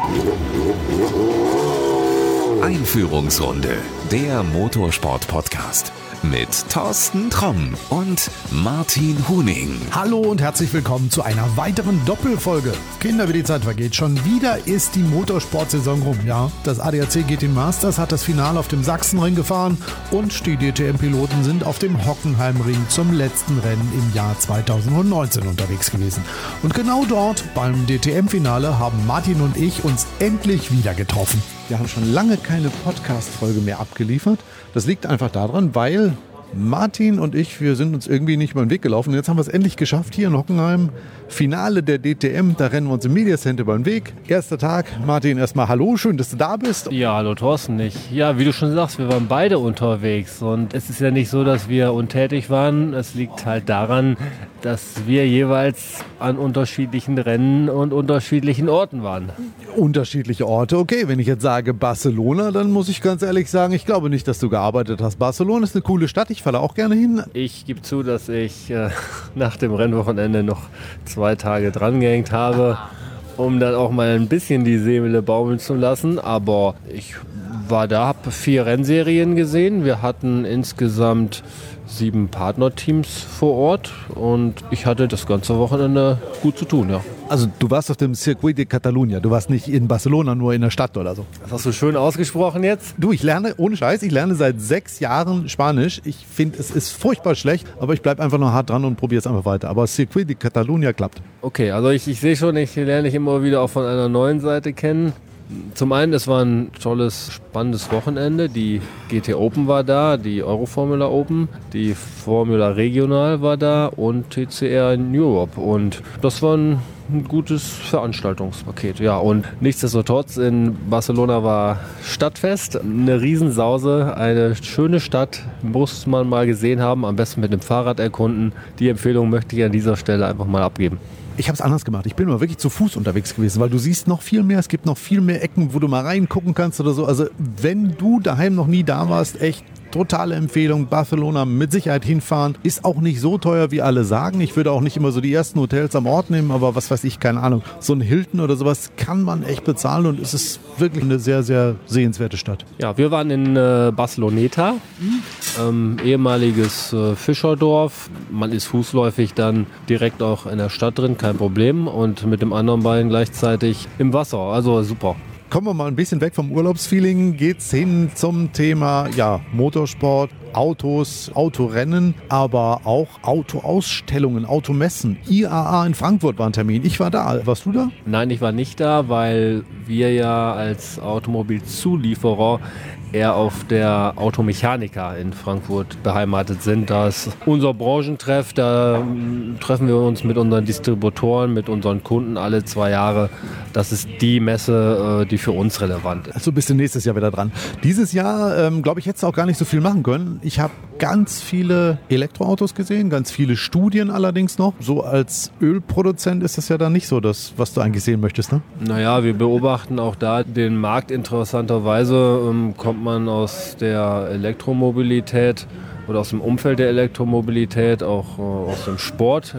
Einführungsrunde, der Motorsport-Podcast mit Thorsten Tromm und Martin Huning. Hallo und herzlich willkommen zu einer weiteren Doppelfolge. Kinder, wie die Zeit vergeht, schon wieder ist die Motorsportsaison rum. Ja, das ADAC GT Masters hat das Finale auf dem Sachsenring gefahren und die DTM-Piloten sind auf dem Hockenheimring zum letzten Rennen im Jahr 2019 unterwegs gewesen. Und genau dort beim DTM-Finale haben Martin und ich uns endlich wieder getroffen. Wir haben schon lange keine Podcast-Folge mehr abgeliefert. Das liegt einfach daran, weil Martin und ich, wir sind uns irgendwie nicht über den Weg gelaufen. Und jetzt haben wir es endlich geschafft hier in Hockenheim. Finale der DTM, da rennen wir uns im Media Center über den Weg. Erster Tag. Martin, erstmal hallo, schön, dass du da bist. Ja, hallo Thorsten. Ja, wie du schon sagst, wir waren beide unterwegs. Und es ist ja nicht so, dass wir untätig waren. Es liegt halt daran, dass wir jeweils an unterschiedlichen Rennen und unterschiedlichen Orten waren. Unterschiedliche Orte. Okay, wenn ich jetzt sage Barcelona, dann muss ich ganz ehrlich sagen, ich glaube nicht, dass du gearbeitet hast. Barcelona ist eine coole Stadt, ich fahre auch gerne hin. Ich gebe zu, dass ich nach dem Rennwochenende noch 2 Tage dran gehängt habe, um dann auch mal ein bisschen die Seele baumeln zu lassen. Aber ich war da, habe 4 Rennserien gesehen. Wir hatten insgesamt 7 Partnerteams vor Ort und ich hatte das ganze Wochenende gut zu tun, ja. Also du warst auf dem Circuit de Catalunya, du warst nicht in Barcelona, nur in der Stadt oder so. Das hast du schön ausgesprochen jetzt. Du, ich lerne, ohne Scheiß, ich lerne seit 6 Jahren Spanisch. Ich finde, es ist furchtbar schlecht, aber ich bleibe einfach noch hart dran und probiere es einfach weiter. Aber Circuit de Catalunya klappt. Okay, also ich sehe schon, ich lerne dich immer wieder auch von einer neuen Seite kennen. Zum einen, es war ein tolles, spannendes Wochenende. Die GT Open war da, die Euroformula Open, die Formula Regional war da und TCR in Europe. Und das war ein gutes Veranstaltungspaket. Ja, und nichtsdestotrotz in Barcelona war Stadtfest, eine Riesensause, eine schöne Stadt, muss man mal gesehen haben, am besten mit dem Fahrrad erkunden. Die Empfehlung möchte ich an dieser Stelle einfach mal abgeben. Ich habe es anders gemacht. Ich bin mal wirklich zu Fuß unterwegs gewesen, weil du siehst noch viel mehr. Es gibt noch viel mehr Ecken, wo du mal reingucken kannst oder so. Also wenn du daheim noch nie da warst, echt totale Empfehlung. Barcelona mit Sicherheit hinfahren. Ist auch nicht so teuer, wie alle sagen. Ich würde auch nicht immer so die ersten Hotels am Ort nehmen, aber was weiß ich, keine Ahnung. So ein Hilton oder sowas kann man echt bezahlen und es ist wirklich eine sehr, sehr sehenswerte Stadt. Ja, wir waren in Barceloneta, ehemaliges Fischerdorf. Man ist fußläufig dann direkt auch in der Stadt drin, kein Problem. Und mit dem anderen Bein gleichzeitig im Wasser, also super. Kommen wir mal ein bisschen weg vom Urlaubsfeeling, geht's hin zum Thema Motorsport, Autos, Autorennen, aber auch Autoausstellungen, Automessen. IAA in Frankfurt war ein Termin. Ich war da. Warst du da? Nein, ich war nicht da, weil wir ja als Automobilzulieferer eher auf der Automechaniker in Frankfurt beheimatet sind. Da ist unser Branchentreff, da treffen wir uns mit unseren Distributoren, mit unseren Kunden alle 2 Jahre. Das ist die Messe, die für uns relevant ist. Also bist du nächstes Jahr wieder dran. Dieses Jahr, glaube ich, hättest du auch gar nicht so viel machen können. Ich habe ganz viele Elektroautos gesehen, ganz viele Studien allerdings noch. So als Ölproduzent ist das ja dann nicht so das, was du eigentlich sehen möchtest, ne? Naja, wir beobachten auch da den Markt. Interessanterweise kommt man aus der Elektromobilität oder aus dem Umfeld der Elektromobilität, auch aus dem Sport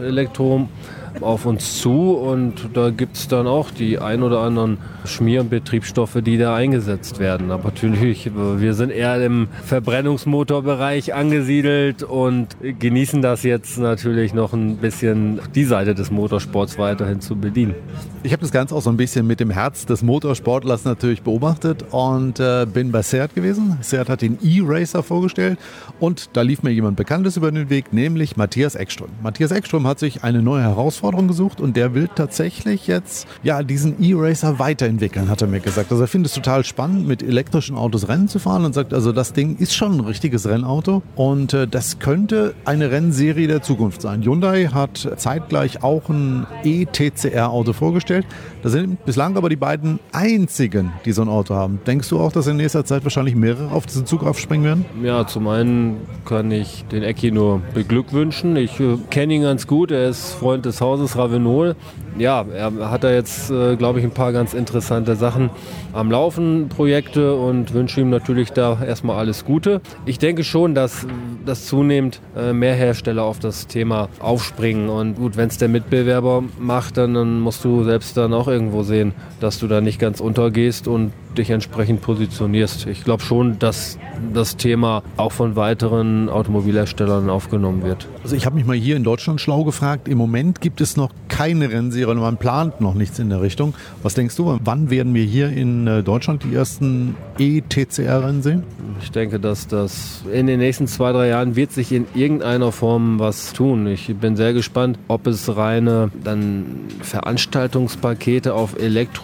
auf uns zu und da gibt es dann auch die ein oder anderen Schmierbetriebsstoffe, die da eingesetzt werden. Aber natürlich, wir sind eher im Verbrennungsmotorbereich angesiedelt und genießen das jetzt natürlich noch ein bisschen die Seite des Motorsports weiterhin zu bedienen. Ich habe das Ganze auch so ein bisschen mit dem Herz des Motorsportlers natürlich beobachtet und bin bei Seat gewesen. Seat hat den E-Racer vorgestellt und da lief mir jemand Bekanntes über den Weg, nämlich Matthias Ekström. Matthias Ekström hat sich eine neue Herausforderung gesucht und der will tatsächlich jetzt diesen E-Racer weiterentwickeln, hat er mir gesagt. Also er findet es total spannend, mit elektrischen Autos Rennen zu fahren und sagt, also das Ding ist schon ein richtiges Rennauto und das könnte eine Rennserie der Zukunft sein. Hyundai hat zeitgleich auch ein E-TCR-Auto vorgestellt. Das sind bislang aber die beiden einzigen, die so ein Auto haben. Denkst du auch, dass in nächster Zeit wahrscheinlich mehrere auf diesen Zug aufspringen werden? Ja, zum einen kann ich den Ecki nur beglückwünschen. Ich kenne ihn ganz gut, er ist Freund des Hauses. Hauses Ravenol. Ja, er hat da jetzt, glaube ich, ein paar ganz interessante Sachen am Laufen, Projekte, und wünsche ihm natürlich da erstmal alles Gute. Ich denke schon, dass zunehmend mehr Hersteller auf das Thema aufspringen. Und gut, wenn es der Mitbewerber macht, dann musst du selbst dann auch irgendwo sehen, dass du da nicht ganz untergehst und dich entsprechend positionierst. Ich glaube schon, dass das Thema auch von weiteren Automobilherstellern aufgenommen wird. Also ich habe mich mal hier in Deutschland schlau gefragt. Im Moment gibt es noch keine Rennserie und man plant noch nichts in der Richtung. Was denkst du, wann werden wir hier in Deutschland die ersten E-TCR-Rennen sehen? Ich denke, dass das in den nächsten 2-3 Jahren wird sich in irgendeiner Form was tun. Ich bin sehr gespannt, ob es reine dann Veranstaltungspakete auf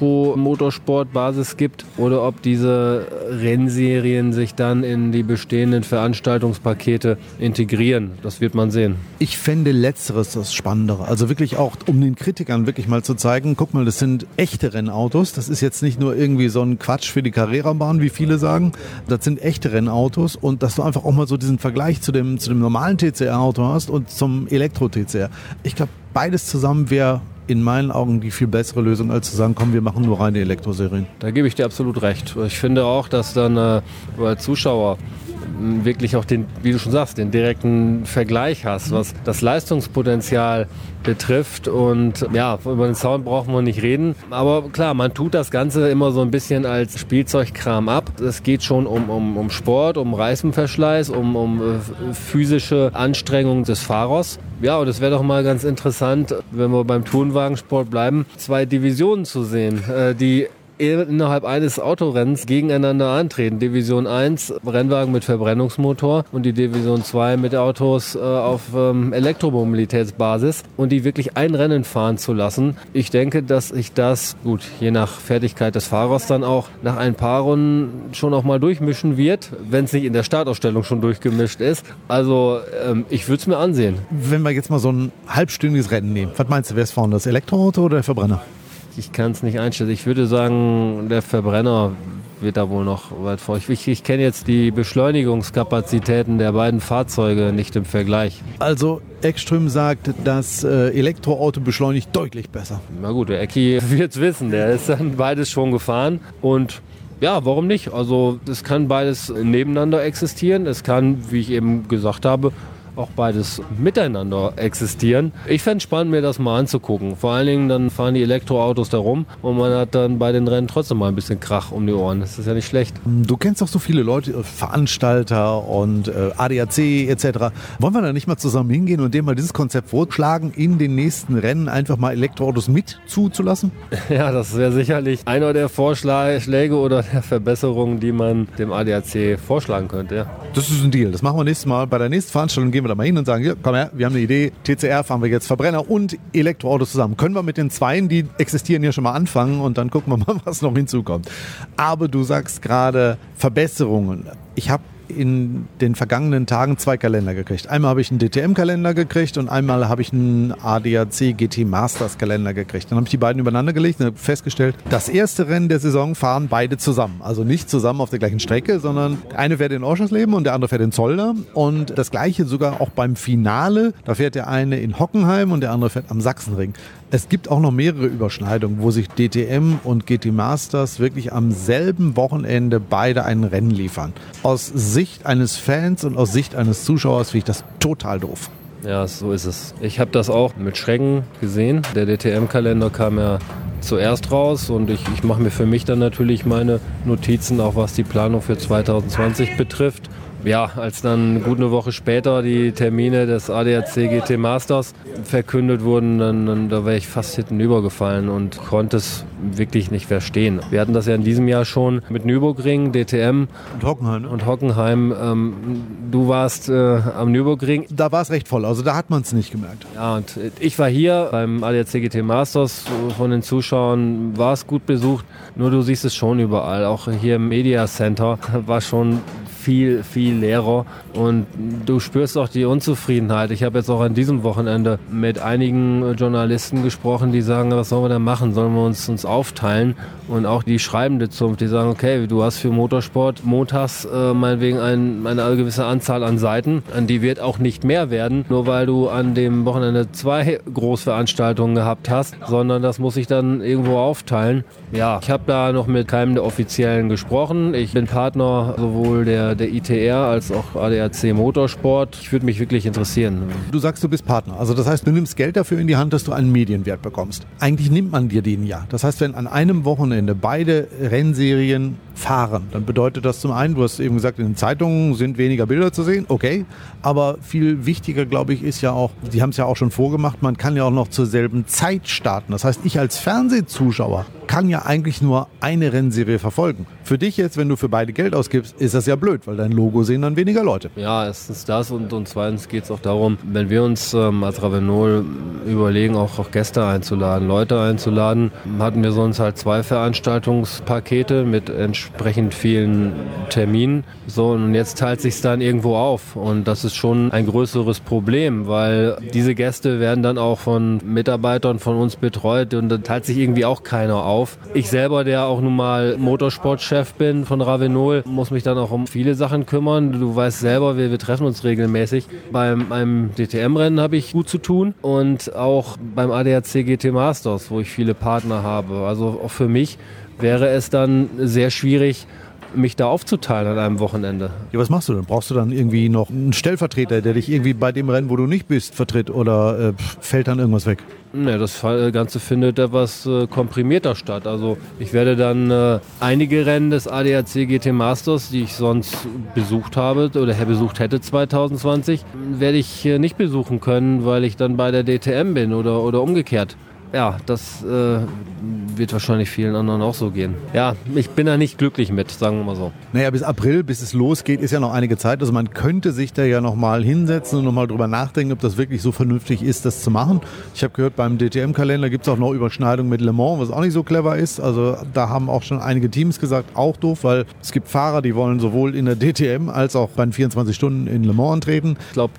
Elektromotorsportbasis gibt oder ob diese Rennserien sich dann in die bestehenden Veranstaltungspakete integrieren. Das wird man sehen. Ich fände Letzteres das Spannendere. Also wirklich auch, um den Kritikern wirklich mal zu zeigen, guck mal, das sind echte Rennautos. Das ist jetzt nicht nur irgendwie so ein Quatsch für die Carrera-Bahn, wie viele sagen. Das sind echte Rennautos, und dass du einfach auch mal so diesen Vergleich zu dem normalen TCR-Auto hast und zum Elektro-TCR. Ich glaube, beides zusammen wäre in meinen Augen die viel bessere Lösung, als zu sagen, komm, wir machen nur reine Elektroserien. Da gebe ich dir absolut recht. Ich finde auch, dass dann als Zuschauer wirklich auch den, wie du schon sagst, den direkten Vergleich hast, was das Leistungspotenzial betrifft. Und ja, über den Sound brauchen wir nicht reden. Aber klar, man tut das Ganze immer so ein bisschen als Spielzeugkram ab. Es geht schon um Sport, um Reifenverschleiß, um physische Anstrengung des Fahrers. Ja, und es wäre doch mal ganz interessant, wenn wir beim Tourenwagensport bleiben, 2 Divisionen zu sehen, die innerhalb eines Autorennens gegeneinander antreten. Division 1 Rennwagen mit Verbrennungsmotor und die Division 2 mit Autos auf Elektromobilitätsbasis, und die wirklich ein Rennen fahren zu lassen. Ich denke, dass ich das, gut, je nach Fertigkeit des Fahrers dann auch nach ein paar Runden schon auch mal durchmischen wird, wenn es nicht in der Startausstellung schon durchgemischt ist. Also ich würde es mir ansehen. Wenn wir jetzt mal so ein halbstündiges Rennen nehmen, was meinst du, wer ist vorne, das Elektroauto oder der Verbrenner? Ich kann es nicht einschätzen. Ich würde sagen, der Verbrenner wird da wohl noch weit vor. Ich kenne jetzt die Beschleunigungskapazitäten der beiden Fahrzeuge nicht im Vergleich. Also Ekström sagt, das Elektroauto beschleunigt deutlich besser. Na gut, der Ecki wird es wissen. Der ist dann beides schon gefahren. Und ja, warum nicht? Also es kann beides nebeneinander existieren. Es kann, wie ich eben gesagt habe, auch beides miteinander existieren. Ich fände es spannend, mir das mal anzugucken. Vor allen Dingen, dann fahren die Elektroautos da rum und man hat dann bei den Rennen trotzdem mal ein bisschen Krach um die Ohren. Das ist ja nicht schlecht. Du kennst doch so viele Leute, Veranstalter und ADAC etc. Wollen wir da nicht mal zusammen hingehen und dem mal dieses Konzept vorschlagen, in den nächsten Rennen einfach mal Elektroautos mit zuzulassen? Ja, das wäre sicherlich einer der Vorschläge oder der Verbesserungen, die man dem ADAC vorschlagen könnte. Ja. Das ist ein Deal. Das machen wir nächstes Mal. Bei der nächsten Veranstaltung gehen wir da mal hin und sagen, ja, komm her, wir haben eine Idee, TCR fahren wir jetzt Verbrenner und Elektroautos zusammen. Können wir mit den Zweien, die existieren, ja schon mal anfangen, und dann gucken wir mal, was noch hinzukommt. Aber du sagst gerade Verbesserungen. Ich habe in den vergangenen Tagen 2 Kalender gekriegt. Einmal habe ich einen DTM-Kalender gekriegt und einmal habe ich einen ADAC GT Masters Kalender gekriegt. Dann habe ich die beiden übereinander gelegt und habe festgestellt, das erste Rennen der Saison fahren beide zusammen. Also nicht zusammen auf der gleichen Strecke, sondern der eine fährt in Oschersleben und der andere fährt in Zolder. Und das gleiche sogar auch beim Finale. Da fährt der eine in Hockenheim und der andere fährt am Sachsenring. Es gibt auch noch mehrere Überschneidungen, wo sich DTM und GT Masters wirklich am selben Wochenende beide ein Rennen liefern. Aus Sicht eines Fans und aus Sicht eines Zuschauers finde ich das total doof. Ja, so ist es. Ich habe das auch mit Schrecken gesehen. Der DTM-Kalender kam ja zuerst raus und ich mache mir für mich dann natürlich meine Notizen, auch was die Planung für 2020 betrifft. Ja, als dann gut eine Woche später die Termine des ADAC GT Masters verkündet wurden, da wäre ich fast hinten übergefallen und konnte es wirklich nicht verstehen. Wir hatten das ja in diesem Jahr schon mit Nürburgring, DTM und Hockenheim. Du warst am Nürburgring. Da war es recht voll, also da hat man es nicht gemerkt. Ja, und ich war hier beim ADAC GT Masters. Von den Zuschauern war es gut besucht, nur du siehst es schon überall. Auch hier im Media Center war schon viel viel leerer und du spürst auch die Unzufriedenheit. Ich habe jetzt auch an diesem Wochenende mit einigen Journalisten gesprochen, die sagen, was sollen wir denn machen? Sollen wir uns aufteilen? Und auch die schreibende Zunft, die sagen, okay, du hast für Motorsport montags meinetwegen eine gewisse Anzahl an Seiten, an die wird auch nicht mehr werden, nur weil du an dem Wochenende 2 Großveranstaltungen gehabt hast, sondern das muss ich dann irgendwo aufteilen. Ja, ich habe da noch mit keinem der Offiziellen gesprochen. Ich bin Partner sowohl der ITR als auch ADAC Motorsport. Ich würde mich wirklich interessieren. Du sagst, du bist Partner. Also das heißt, du nimmst Geld dafür in die Hand, dass du einen Medienwert bekommst. Eigentlich nimmt man dir den ja. Das heißt, wenn an einem Wochenende beide Rennserien fahren, dann bedeutet das zum einen, du hast eben gesagt, in den Zeitungen sind weniger Bilder zu sehen, okay, aber viel wichtiger, glaube ich, ist ja auch, die haben es ja auch schon vorgemacht, man kann ja auch noch zur selben Zeit starten. Das heißt, ich als Fernsehzuschauer kann ja eigentlich nur eine Rennserie verfolgen. Für dich jetzt, wenn du für beide Geld ausgibst, ist das ja blöd, weil dein Logo sehen dann weniger Leute. Ja, erstens das und zweitens geht es auch darum, wenn wir uns als Ravenol überlegen, auch Gäste einzuladen, Leute einzuladen, hatten wir sonst halt 2 Veranstaltungspakete mit entsprechend vielen Terminen. So, und jetzt teilt sich es dann irgendwo auf und das ist schon ein größeres Problem, weil diese Gäste werden dann auch von Mitarbeitern von uns betreut und da teilt sich irgendwie auch keiner auf. Ich selber, der auch nun mal Motorsportchef bin von Ravenol, muss mich dann auch um viele Sachen kümmern. Du weißt selber, wir treffen uns regelmäßig. Beim DTM-Rennen habe ich gut zu tun und auch beim ADAC GT Masters, wo ich viele Partner habe. Also auch für mich wäre es dann sehr schwierig, mich da aufzuteilen an einem Wochenende. Ja, was machst du denn? Brauchst du dann irgendwie noch einen Stellvertreter, der dich irgendwie bei dem Rennen, wo du nicht bist, vertritt oder fällt dann irgendwas weg? Ne, das Ganze findet etwas komprimierter statt. Also ich werde dann einige Rennen des ADAC GT Masters, die ich sonst besucht habe oder besucht hätte 2020, werde ich nicht besuchen können, weil ich dann bei der DTM bin oder umgekehrt. Ja, das wird wahrscheinlich vielen anderen auch so gehen. Ja, ich bin da nicht glücklich mit, sagen wir mal so. Naja, bis April, bis es losgeht, ist ja noch einige Zeit. Also man könnte sich da ja nochmal hinsetzen und nochmal drüber nachdenken, ob das wirklich so vernünftig ist, das zu machen. Ich habe gehört, beim DTM-Kalender gibt es auch noch Überschneidungen mit Le Mans, was auch nicht so clever ist. Also da haben auch schon einige Teams gesagt, auch doof, weil es gibt Fahrer, die wollen sowohl in der DTM als auch bei den 24 Stunden in Le Mans antreten. Ich glaube,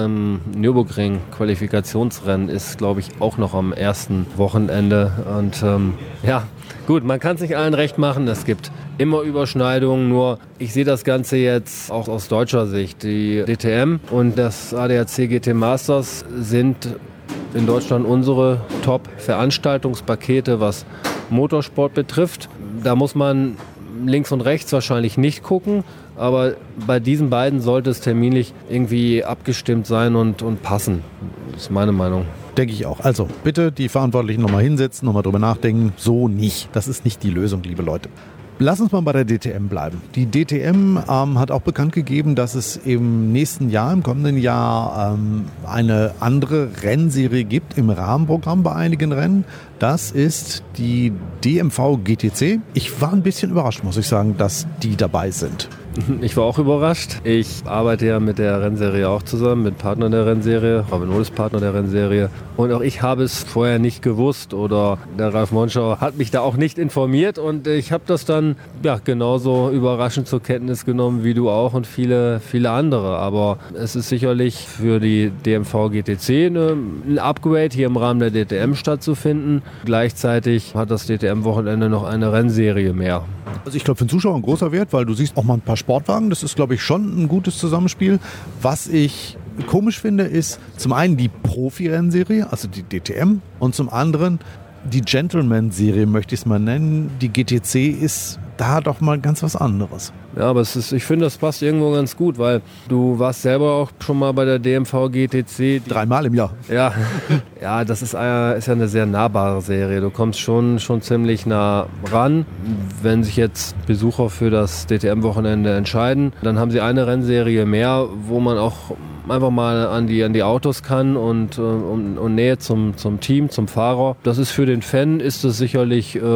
Nürburgring-Qualifikationsrennen ist, glaube ich, auch noch am ersten Wochenende und ja, gut, man kann es nicht allen recht machen, es gibt immer Überschneidungen, nur ich sehe das Ganze jetzt auch aus deutscher Sicht. Die DTM und das ADAC GT Masters sind in Deutschland unsere Top-Veranstaltungspakete, was Motorsport betrifft. Da muss man links und rechts wahrscheinlich nicht gucken, aber bei diesen beiden sollte es terminlich irgendwie abgestimmt sein und passen. Das ist meine Meinung. Denke ich auch. Also bitte die Verantwortlichen nochmal hinsetzen, nochmal drüber nachdenken. So nicht. Das ist nicht die Lösung, liebe Leute. Lass uns mal bei der DTM bleiben. Die DTM hat auch bekannt gegeben, dass es im nächsten Jahr, im kommenden Jahr, eine andere Rennserie gibt im Rahmenprogramm bei einigen Rennen. Das ist die DMV GTC. Ich war ein bisschen überrascht, muss ich sagen, dass die dabei sind. Ich war auch überrascht. Ich arbeite ja mit der Rennserie auch zusammen, mit Partnern der Rennserie. Ravenol ist Partner der Rennserie. Und auch ich habe es vorher nicht gewusst oder der Ralf Monschau hat mich da auch nicht informiert und ich habe das dann genauso überraschend zur Kenntnis genommen wie du auch und viele, viele andere. Aber es ist sicherlich für die DMV GTC ein Upgrade hier im Rahmen der DTM stattzufinden. Gleichzeitig hat das DTM-Wochenende noch eine Rennserie mehr. Also ich glaube für den Zuschauer ein großer Wert, weil du siehst auch mal ein paar Sportwagen. Das ist, glaube ich, schon ein gutes Zusammenspiel. Was ich komisch finde, ist zum einen die Profi-Rennserie, also die DTM, und zum anderen die Gentleman-Serie, möchte ich es mal nennen. Die GTC ist da doch mal ganz was anderes. Ja, aber ich finde, das passt irgendwo ganz gut, weil du warst selber auch schon mal bei der DMV GTC. 3-mal im Jahr. Ja, ja, das ist ja eine sehr nahbare Serie. Du kommst schon ziemlich nah ran. Wenn sich jetzt Besucher für das DTM-Wochenende entscheiden, dann haben sie eine Rennserie mehr, wo man auch einfach mal an die Autos kann und Nähe zum Team, zum Fahrer. Das ist für den Fan ist es sicherlich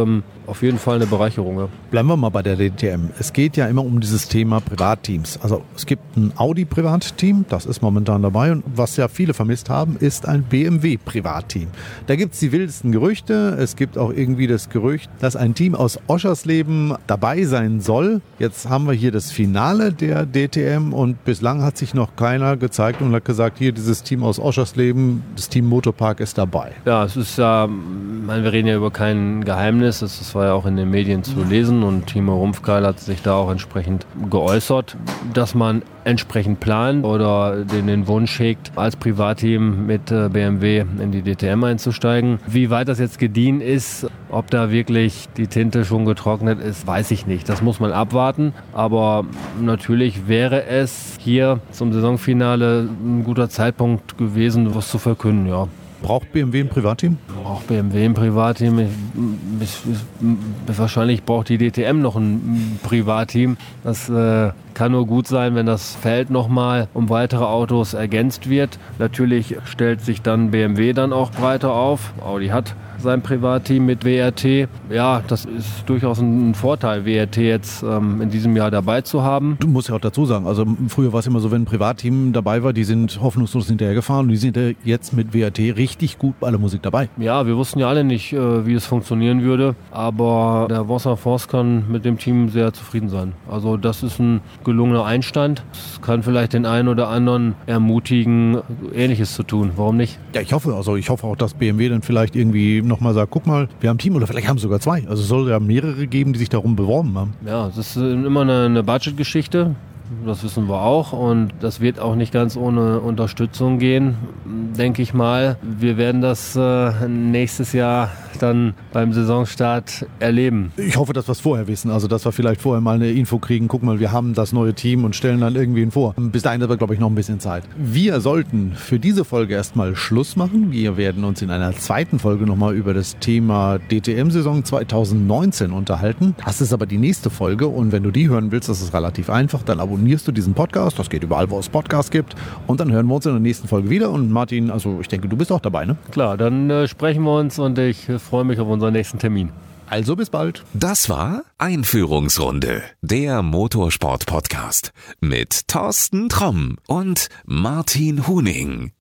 auf jeden Fall eine Bereicherung. Ja. Bleiben wir mal bei der DTM. Es geht ja immer um dieses Thema Privatteams. Also es gibt ein Audi-Privatteam, das ist momentan dabei. Und was ja viele vermisst haben, ist ein BMW-Privatteam. Da gibt es die wildesten Gerüchte. Es gibt auch irgendwie das Gerücht, dass ein Team aus Oschersleben dabei sein soll. Jetzt haben wir hier das Finale der DTM und bislang hat sich noch keiner gezeigt und hat gesagt, hier dieses Team aus Oschersleben, das Team Motorpark ist dabei. Ja, es ist ja, wir reden ja über kein Geheimnis. Das war ja auch in den Medien zu lesen und Timo Rumpfkeil hat sich da auch entsprechend geäußert, dass man entsprechend plant oder den Wunsch hegt, als Privatteam mit BMW in die DTM einzusteigen. Wie weit das jetzt gediehen ist, ob da wirklich die Tinte schon getrocknet ist, weiß ich nicht. Das muss man abwarten. Aber natürlich wäre es hier zum Saisonfinale ein guter Zeitpunkt gewesen, was zu verkünden, ja. Braucht BMW ein Privatteam? Braucht BMW ein Privatteam? Wahrscheinlich braucht die DTM noch ein Privatteam. Das kann nur gut sein, wenn das Feld nochmal um weitere Autos ergänzt wird. Natürlich stellt sich dann BMW dann auch breiter auf. Audi hat sein Privatteam mit WRT. Ja, das ist durchaus ein Vorteil, WRT jetzt in diesem Jahr dabei zu haben. Du musst ja auch dazu sagen, also früher war es immer so, wenn ein Privatteam dabei war, die sind hoffnungslos hinterhergefahren und die sind jetzt mit WRT richtig gut bei aller Musik dabei. Ja, wir wussten ja alle nicht, wie es funktionieren würde, aber der Wasser Force kann mit dem Team sehr zufrieden sein. Also das ist ein gelungener Einstand. Es kann vielleicht den einen oder anderen ermutigen, Ähnliches zu tun. Warum nicht? Ja, ich hoffe auch, dass BMW dann vielleicht irgendwie nochmal sagt, guck mal, wir haben ein Team oder vielleicht haben sogar zwei. Also es soll ja mehrere geben, die sich darum beworben haben. Ja, es ist immer eine Budgetgeschichte. Das wissen wir auch und das wird auch nicht ganz ohne Unterstützung gehen, denke ich mal. Wir werden das nächstes Jahr dann beim Saisonstart erleben. Ich hoffe, dass wir es vorher wissen, also dass wir vielleicht vorher mal eine Info kriegen, guck mal, wir haben das neue Team und stellen dann irgendwen vor. Bis dahin haben wir, glaube ich, noch ein bisschen Zeit. Wir sollten für diese Folge erstmal Schluss machen. Wir werden uns in einer zweiten Folge nochmal über das Thema DTM-Saison 2019 unterhalten. Das ist aber die nächste Folge und wenn du die hören willst, das ist relativ einfach, dann abonnierst du diesen Podcast, das geht überall, wo es Podcasts gibt und dann hören wir uns in der nächsten Folge wieder und Martin, also ich denke, du bist auch dabei, ne? Klar, dann sprechen wir uns und ich freue mich auf unseren nächsten Termin. Also bis bald. Das war Einführungsrunde, der Motorsport-Podcast mit Thorsten Tromm und Martin Huning.